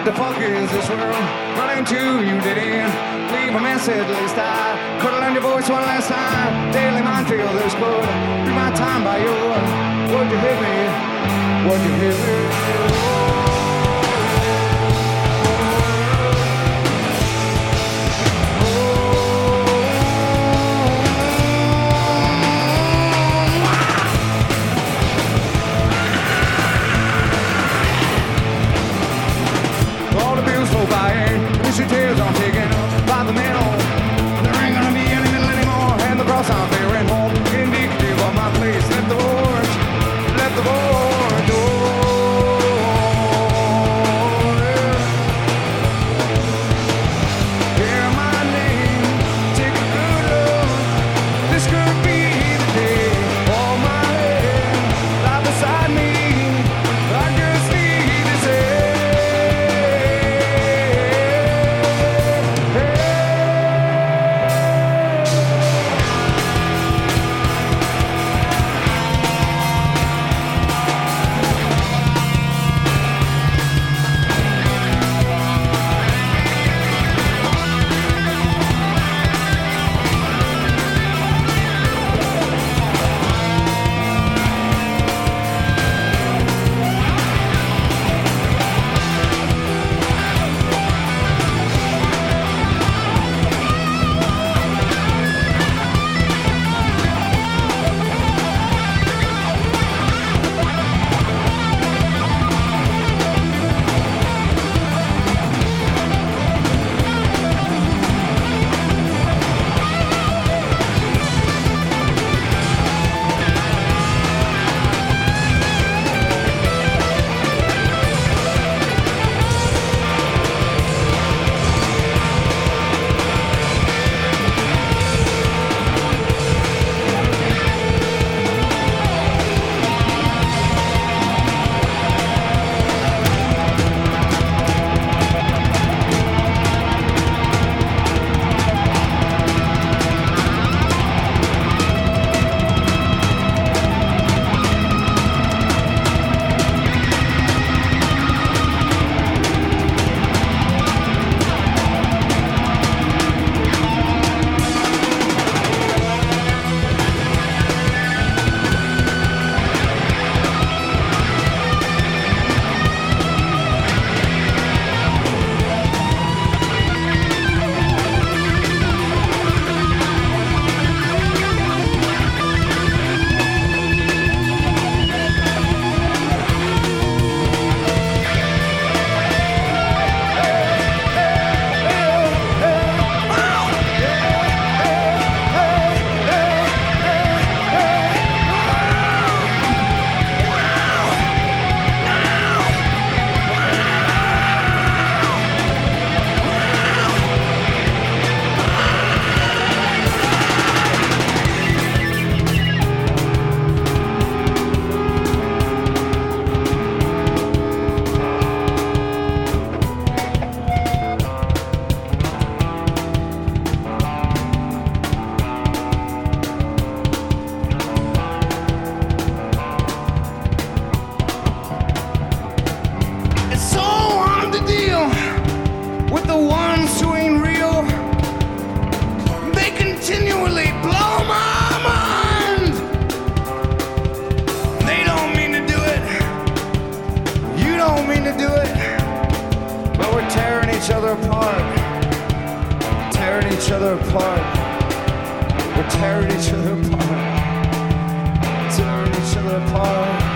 What the fuck is this world running to? You didn't leave a message, at least I could have learned your voice one last time. Daily minefield, this quote. Do my time by your. Would you hit me? Would you hit me? Your tears I'm taking by the middle. There ain't gonna be any middle anymore. And the cross I'm bearing home. Indicative of my place. Let the board hear my name. Take a good look. This could be the day. Hold my hand, lie beside me. I just need to say. We're tearing each other apart, tearing each other apart.